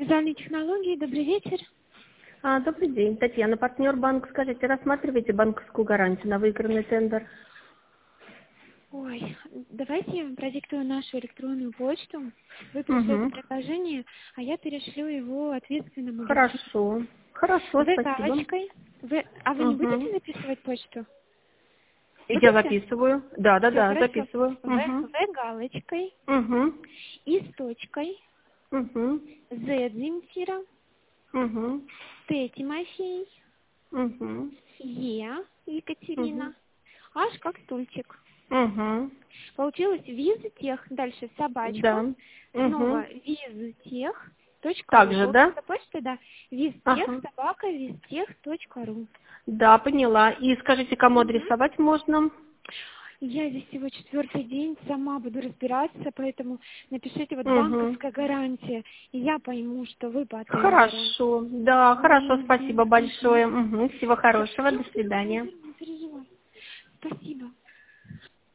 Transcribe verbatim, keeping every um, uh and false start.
Визуальные технологии, добрый вечер. А, добрый день, Татьяна, партнер банка. Скажите, рассматриваете банковскую гарантию на выигранный тендер? Ой, давайте я вам продиктую нашу электронную почту. Вы пришлете Угу. предложение, а я перешлю его ответственному лицу. Хорошо. Хорошо, Вы спасибо. галочкой. Вы, а вы не будете Угу. записывать почту? Я Будете? записываю. Да, да, Все, да, хорошо. записываю. В, Угу. В галочкой Угу. и с точкой, Угу. З Земфира, Угу. Т Тимофей, Угу. Е Угу. Екатерина, Аж как стульчик. Угу. Получилось визтех, дальше собачка, Да. снова Угу. визтех точка ру. Также, да? Получается почта, да, визтех, Ага. собака, визтех точка ру. Да, поняла. И скажите, кому Угу. адресовать можно? Я здесь всего четвертый день, сама буду разбираться, поэтому напишите вот Угу. банковская гарантия, и я пойму, что вы по тендеру. Хорошо. Да, хорошо, Угу. спасибо Угу. большое. Угу. Всего Да, хорошего. я До все свидания. заберу, не переживай. Спасибо.